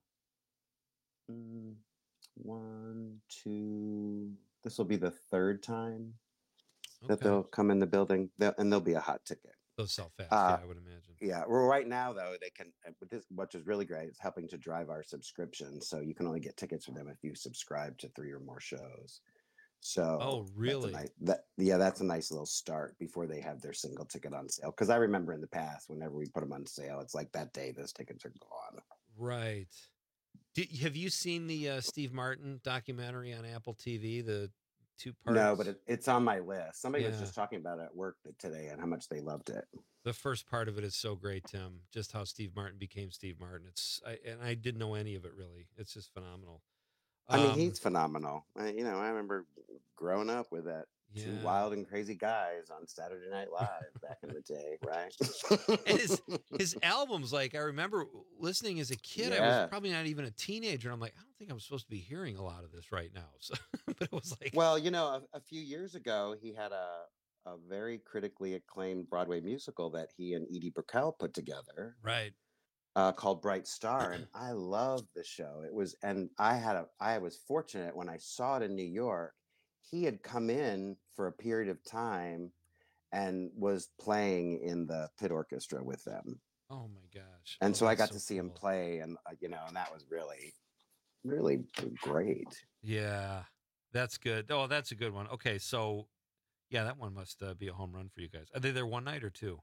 1, 2. This will be the third time that they'll come in the building, and they'll be a hot ticket. They'll sell fast. Yeah, I would imagine. Yeah. Well, right now though, they can. This, which is really great, it's helping to drive our subscription. So you can only get tickets for them if you subscribe to 3 or more shows. So. Oh, really? That's a nice little start before they have their single ticket on sale. Because I remember in the past, whenever we put them on sale, it's like that day those tickets are gone. Right. Have you seen the Steve Martin documentary on Apple TV? The 2 parts? No, but it's on my list. Somebody was just talking about it at work today and how much they loved it. The first part of it is so great, Tim. Just how Steve Martin became Steve Martin. And I didn't know any of it really. It's just phenomenal. I mean, he's phenomenal. I remember growing up with that Two wild and crazy guys on Saturday Night Live back in the day, right? And his albums, like I remember listening as a kid. I was probably not even a teenager. And I'm like, I don't think I'm supposed to be hearing a lot of this right now. So, but it was like, well, a few years ago, he had a very critically acclaimed Broadway musical that he and Edie Brickell put together, right? Called Bright Star, and I loved the show. It was, and I was fortunate when I saw it in New York. He had come in for a period of time and was playing in the pit orchestra with them. Oh my gosh. And so I got to see him play, and and that was really, really great. Yeah, that's good. Oh, that's a good one. Okay, so yeah, that one must be a home run for you guys. Are they there one night or two?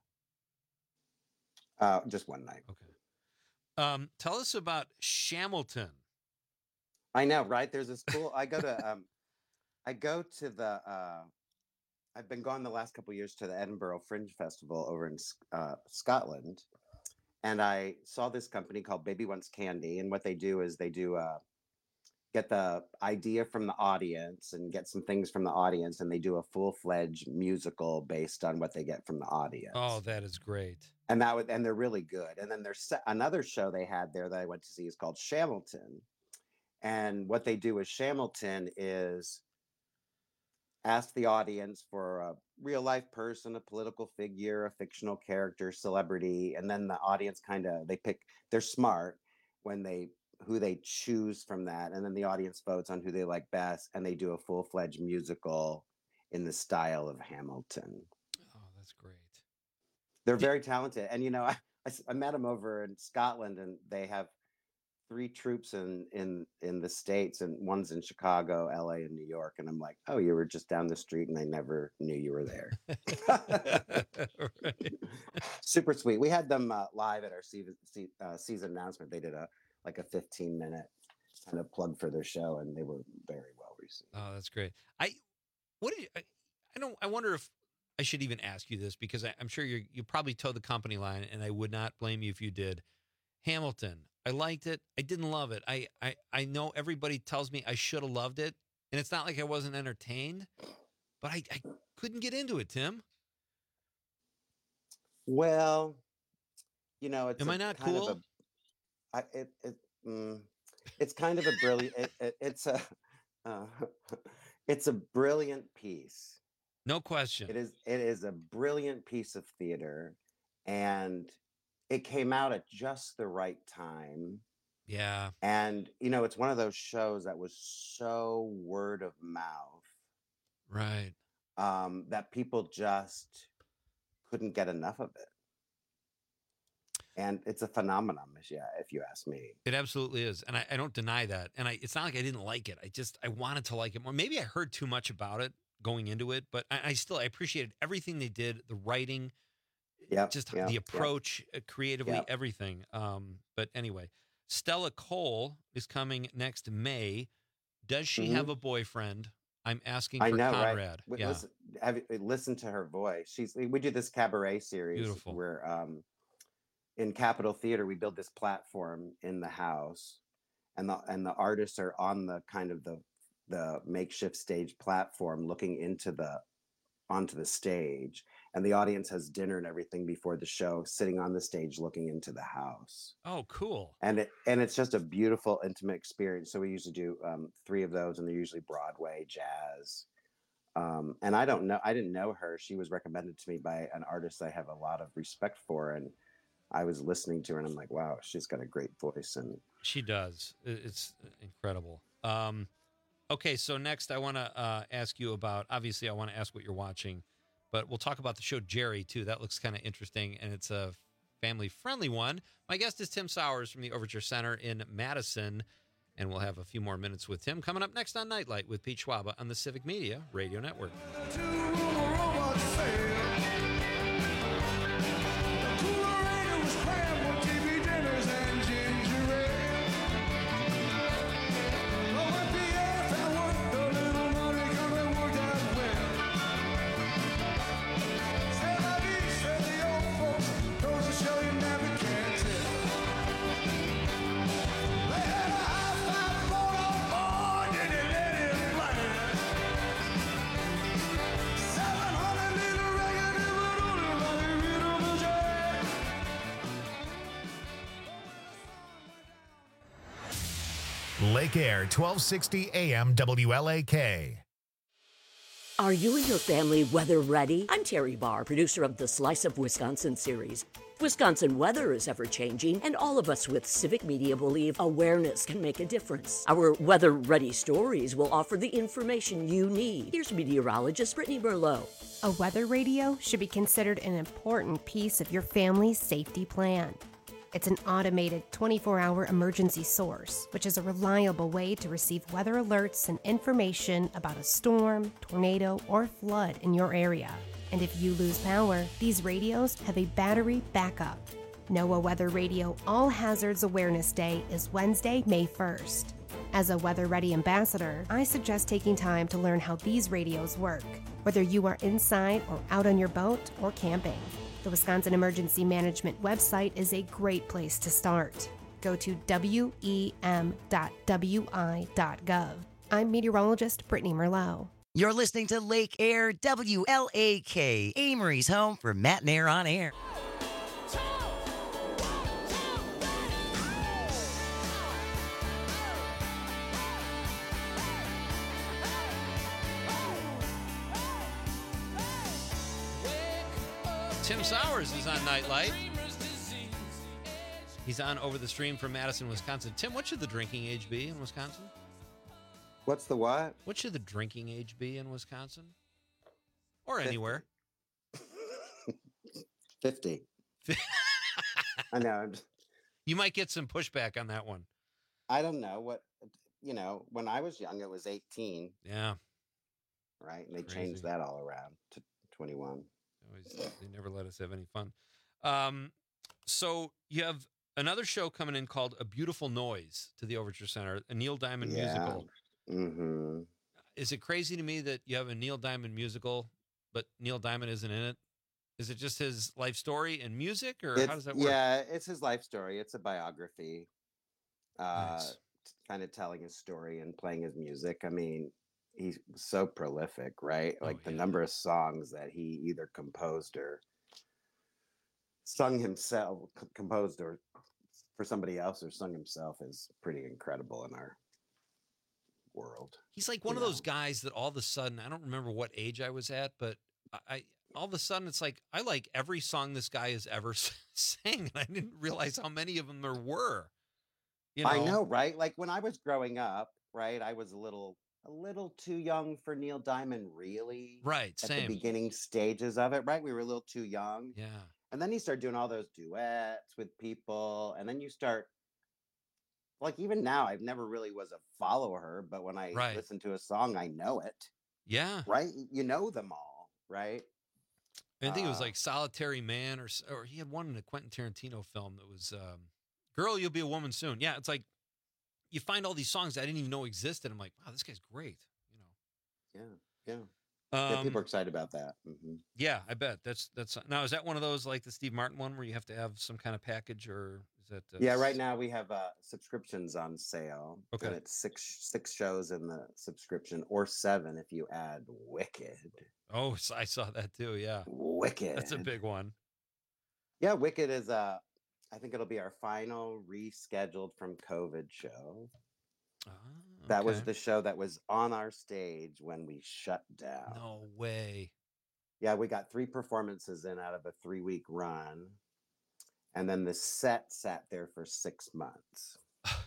Just one night. Okay. Tell us about Shamilton. I know, right? There's this cool. I go to the. I've been gone the last couple of years to the Edinburgh Fringe Festival over in Scotland, and I saw this company called Baby Wants Candy, and what they do is they do get the idea from the audience and get some things from the audience, and they do a full-fledged musical based on what they get from the audience. Oh, that is great. And they're really good. And then there's another show they had there that I went to see is called Shamilton. And what they do with Shamilton is ask the audience for a real life person, a political figure, a fictional character, celebrity, and then the audience they're smart when who they choose from that, and then the audience votes on who they like best, and they do a full-fledged musical in the style of Hamilton. Oh, that's great. They're very talented. And I met them over in Scotland, and they have 3 troops in the States, and one's in Chicago, LA, and New York. And I'm like, oh, you were just down the street and I never knew you were there. Right. Super sweet. We had them live at our season announcement. They did a 15-minute kind of plug for their show, and they were very well received. Oh, that's great. I wonder if I should even ask you this, because I'm sure you probably towed the company line, and I would not blame you if you did. Hamilton, I liked it. I didn't love it. I know everybody tells me I should have loved it, and it's not like I wasn't entertained, but I couldn't get into it, Tim. Well, it's am I not cool? It's kind of a brilliant. It's a brilliant piece. No question. It is a brilliant piece of theater, and it came out at just the right time. Yeah. And it's one of those shows that was so word of mouth, right? That people just couldn't get enough of it. And it's a phenomenon, if you ask me. It absolutely is. And I don't deny that. And it's not like I didn't like it. I wanted to like it more. Maybe I heard too much about it going into it, but I appreciated everything they did, the writing, the approach, creatively, everything. But anyway, Stella Cole is coming next May. Does she have a boyfriend? I'm asking for Conrad. Right? Yeah. Listen to her voice. We do this cabaret series. Beautiful. Where in Capitol Theater, we build this platform in the house, and the artists are on the kind of the makeshift stage platform looking onto the stage, and the audience has dinner and everything before the show, sitting on the stage looking into the house. Oh, cool. And it's just a beautiful, intimate experience. So we usually do 3 of those, and they're usually Broadway, jazz. And I didn't know her. She was recommended to me by an artist I have a lot of respect for, and I was listening to her, and I'm like, wow, she's got a great voice. And she does. It's incredible. Okay, so next I want to ask you about, obviously I want to ask what you're watching, but we'll talk about the show Jerry, too. That looks kind of interesting, and it's a family-friendly one. My guest is Tim Sowers from the Overture Center in Madison, and we'll have a few more minutes with Tim coming up next on Nightlight with Pete Schwaba on the Civic Media Radio Network. Lake Air, 1260 AM WLAK. Are you and your family weather ready? I'm Terry Barr, producer of the Slice of Wisconsin series. Wisconsin weather is ever-changing, and all of us with civic media believe awareness can make a difference. Our weather-ready stories will offer the information you need. Here's meteorologist Brittany Merlot. A weather radio should be considered an important piece of your family's safety plan. It's an automated 24-hour emergency source, which is a reliable way to receive weather alerts and information about a storm, tornado, or flood in your area. And if you lose power, these radios have a battery backup. NOAA Weather Radio All Hazards Awareness Day is Wednesday, May 1st. As a Weather Ready ambassador, I suggest taking time to learn how these radios work, whether you are inside or out on your boat or camping. The Wisconsin Emergency Management website is a great place to start. Go to wem.wi.gov. I'm meteorologist Brittany Merlot. You're listening to Lake Air WLAK, Amory's home for Matt and Air on Air. Tim Sowers is on Nightlight. He's on over the stream from Madison, Wisconsin. Tim, what should the drinking age be in Wisconsin? What's the what? What should the drinking age be in Wisconsin? Or anywhere? 50. I know. You might get some pushback on that one. I don't know what, when I was young, it was 18. Yeah. Right. And they Crazy. changed that all around to 21. They never let us have any fun. So you have another show coming in called A Beautiful Noise to the Overture Center, a Neil Diamond musical. Mm-hmm. Is it crazy to me that you have a Neil Diamond musical, but Neil Diamond isn't in it? Is it just his life story and music, or how does that work? Yeah, it's his life story. It's a biography, Nice. kind of telling his story and playing his music. I mean, he's so prolific, right? Like the number of songs that he either composed or sung himself, composed or for somebody else or sung himself is pretty incredible in our world. He's like one of those guys that all of a sudden, I don't remember what age I was at, but I all of a sudden it's like I like every song this guy has ever sang, and I didn't realize how many of them there were. I know, right? Like when I was growing up, right, I was a little too young for Neil Diamond, really. Right, at same. the beginning stages of it, right? We were a little too young. Yeah. And then he started doing all those duets with people, and then you start, like, even now, I've never really was a follower, but when I listen to a song, I know it. Yeah. Right? You know them all, right? I think it was like Solitary Man, or he had one in a Quentin Tarantino film that was Girl, You'll Be a Woman Soon. Yeah, it's like you find all these songs I didn't even know existed. I'm like, wow, this guy's great. Yeah. People are excited about that. Mm-hmm. Yeah, I bet. That's now, is that one of those like the Steve Martin one where you have to have some kind of package, or is that Yeah, right now we have subscriptions on sale. Okay. And it's six shows in the subscription, or 7 if you add Wicked. Oh, so I saw that too. Yeah. Wicked. That's a big one. Yeah, Wicked is I think it'll be our final rescheduled from COVID show. That was the show that was on our stage when we shut down. No way. Yeah, we got 3 performances in out of a 3-week run. And then the set sat there for 6 months.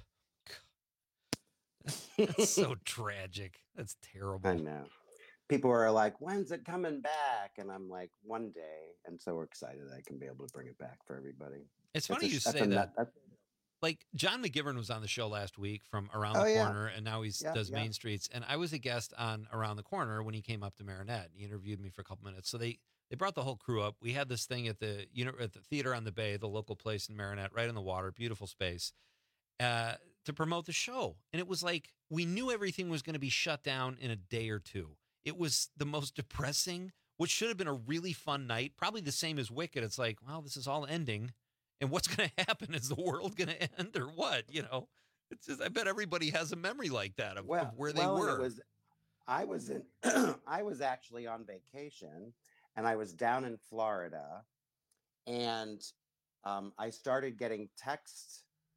That's so tragic. That's terrible. I know. People are like, when's it coming back? And I'm like, one day. And so we're excited I can be able to bring it back for everybody. It's funny you say that. Like John McGivern was on the show last week from Around the Corner, and now he does Main Streets. And I was a guest on Around the Corner when he came up to Marinette. He interviewed me for a couple minutes. So they brought the whole crew up. We had this thing at the Theater on the Bay, the local place in Marinette, right in the water, beautiful space, to promote the show. And it was like we knew everything was going to be shut down in a day or two. It was the most depressing, which should have been a really fun night, probably the same as Wicked. It's like, well, this is all ending. And what's going to happen? Is the world going to end or what? It's just, I bet everybody has a memory like that of where they were. I was actually on vacation, and I was down in Florida, and I started getting texts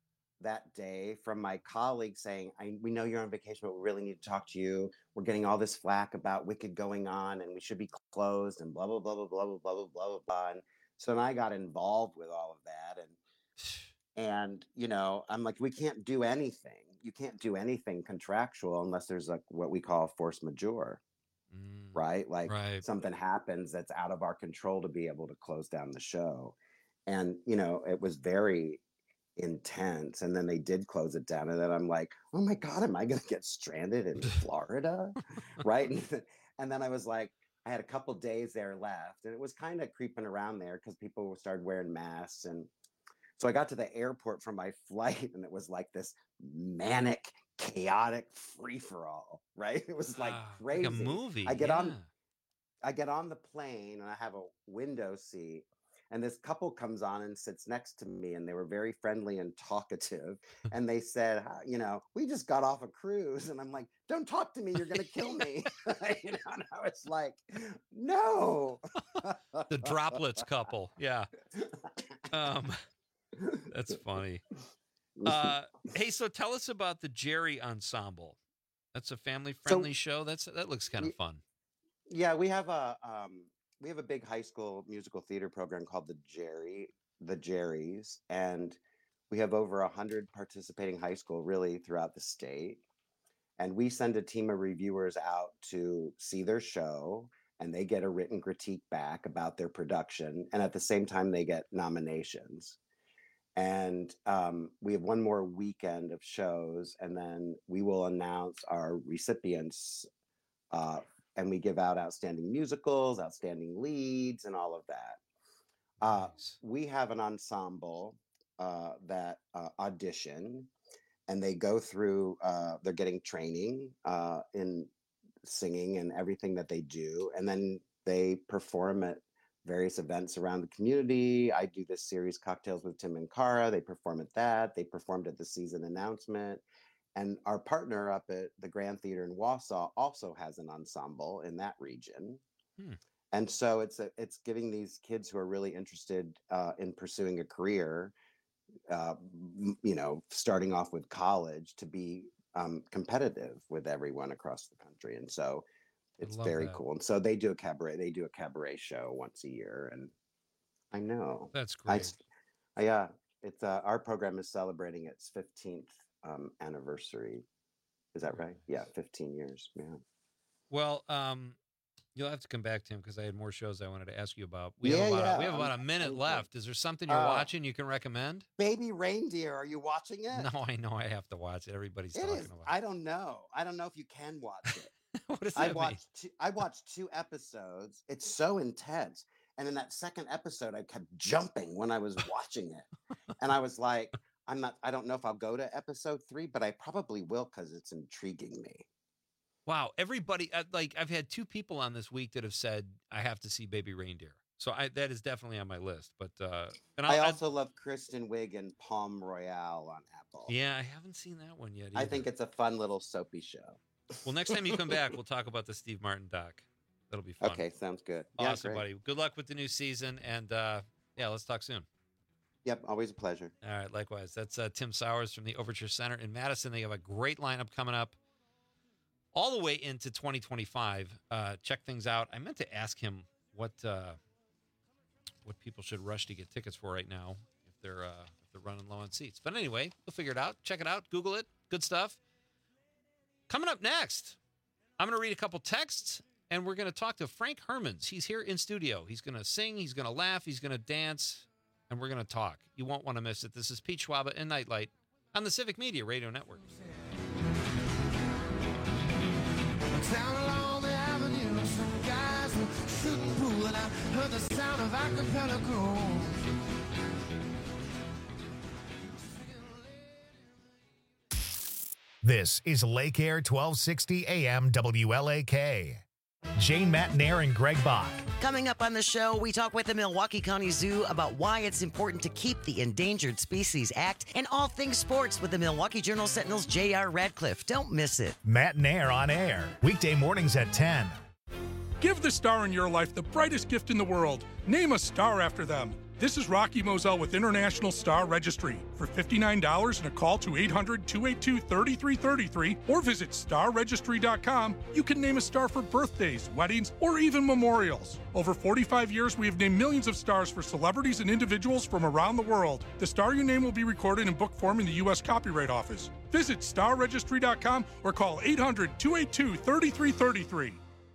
that day from my colleague saying, we know you're on vacation, but we really need to talk to you. We're getting all this flack about Wicked going on and we should be closed and blah, blah, blah, blah, blah, blah, blah, blah, blah, blah. And so then I got involved with all of that. And, you know, I'm like, we can't do anything. You can't do anything contractual unless there's like what we call force majeure, right? Like something happens that's out of our control to be able to close down the show. And, you know, it was very intense, and then they did close it down, and then I'm like, oh my god, am I gonna get stranded in Florida? Right? And then I was like, I had a couple days there left, and it was kind of creeping around there because people started wearing masks. And so I got to the airport from my flight, and it was like this manic, chaotic free-for-all, right? It was like crazy. Like a movie. I get on the plane, and I have a window seat. And this couple comes on and sits next to me, and they were very friendly and talkative. And they said, you know, we just got off a cruise. And I'm like, don't talk to me. You're going to kill me. You know, and I was like, no. The droplets couple. Yeah. That's funny. Hey, so tell us about the Jerry Ensemble. That's a family-friendly show. That looks kind of fun. Yeah, we have a big high school musical theater program called the Jerrys, and we have over 100 participating high school really throughout the state. And we send a team of reviewers out to see their show, and they get a written critique back about their production. And at the same time, they get nominations. And we have one more weekend of shows, and then we will announce our recipients, and we give out outstanding musicals, outstanding leads, and all of that. Nice. We have an ensemble that audition, and they go through, they're getting training in singing and everything that they do. And then they perform at various events around the community. I do this series, Cocktails with Tim and Cara. They perform at that. They performed at the season announcement. And our partner up at the Grand Theater in Wausau also has an ensemble in that region. And so it's giving these kids who are really interested in pursuing a career, you know, starting off with college, to be competitive with everyone across the country. And so it's very cool. And so they do a cabaret show once a year. And I know. That's great. It's our program is celebrating its 15th anniversary. Is that right? Yeah, 15 years. Yeah. Well, you'll have to come back to him because I had more shows I wanted to ask you about. We have about a minute left. Is there something you're watching you can recommend? Baby Reindeer. Are you watching it? No, I know I have to watch it. Everybody's talking about it. I don't know if you can watch it. What does that mean? I watched 2 episodes. It's so intense. And in that second episode, I kept jumping when I was watching it. And I was like, I don't know if I'll go to episode 3, but I probably will because it's intriguing me. Wow. Everybody, I've had 2 people on this week that have said, I have to see Baby Reindeer. So that is definitely on my list. But, and I also love Kristen Wiig and Palm Royale on Apple. Yeah, I haven't seen that one yet either. I think it's a fun little soapy show. Well, next time you come back, we'll talk about the Steve Martin doc. That'll be fun. Okay, sounds good. Awesome, buddy. Good luck with the new season. And let's talk soon. Yep, always a pleasure. All right, likewise. That's Tim Sowers from the Overture Center in Madison. They have a great lineup coming up all the way into 2025. Check things out. I meant to ask him what people should rush to get tickets for right now if they're running low on seats. But anyway, we'll figure it out. Check it out. Google it. Good stuff. Coming up next, I'm going to read a couple texts, and we're going to talk to Frank Hermans. He's here in studio. He's going to sing. He's going to laugh. He's going to dance. And we're going to talk. You won't want to miss it. This is Pete Schwaba and Nightlight on the Civic Media Radio Network. Down along the avenue, some guys were shooting pool, and I heard the sound of acapella groans. This is Lake Air 1260 AM WLAK. Jane Matnair and Greg Bach. Coming up on the show, we talk with the Milwaukee County Zoo about why it's important to keep the Endangered Species Act and all things sports with the Milwaukee Journal-Sentinel's J.R. Radcliffe. Don't miss it. Matnair on air, weekday mornings at 10. Give the star in your life the brightest gift in the world. Name a star after them. This is Rocky Moselle with International Star Registry. For $59 and a call to 800-282-3333 or visit starregistry.com, you can name a star for birthdays, weddings, or even memorials. Over 45 years, we have named millions of stars for celebrities and individuals from around the world. The star you name will be recorded in book form in the U.S. Copyright Office. Visit starregistry.com or call 800-282-3333.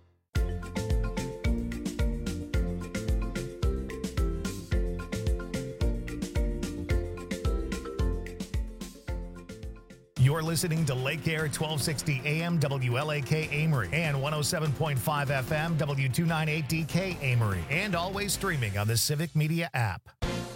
You're listening to Lake Air 1260 AM WLAK Amory and 107.5 FM W298DK Amory, and always streaming on the Civic Media app.